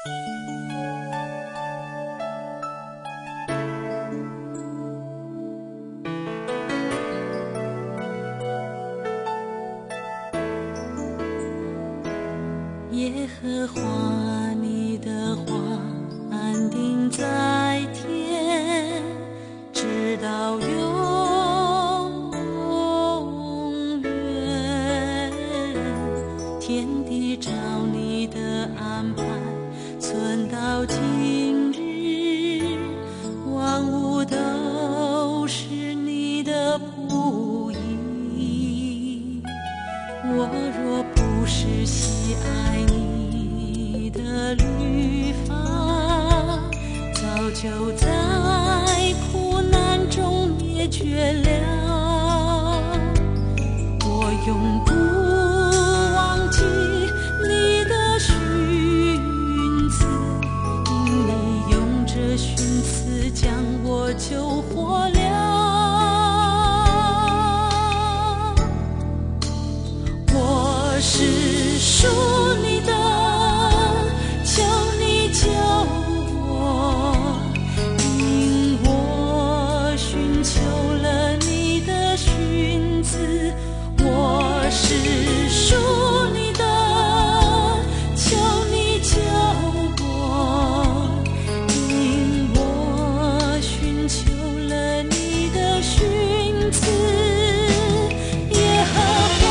耶和华你的话安定在天，直到永远。天地照你的安排存到今日，万物都是你的仆役。我若不是喜爱你的律法，早就在苦难中灭绝了。我永不忘记你的训词，因你用这训词将我救活了。我是属你的，求你救我，因我寻求了你的训词。我是属你的，求你救我，因我寻求了你的训词。耶和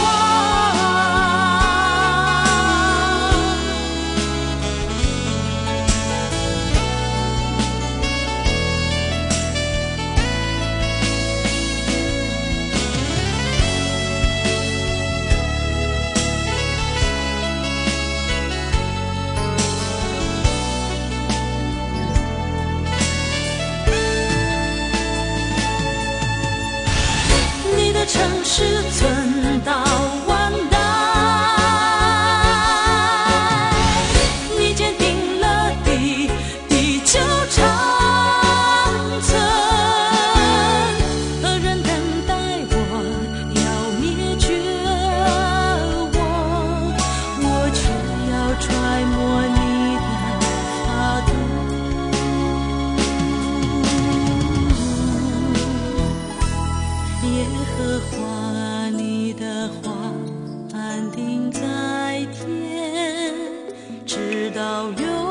城市存到万代，你坚定了地久长存。恶人等待我，要灭绝我却要揣摩你的法度。耶和华你的话安定在天，直到永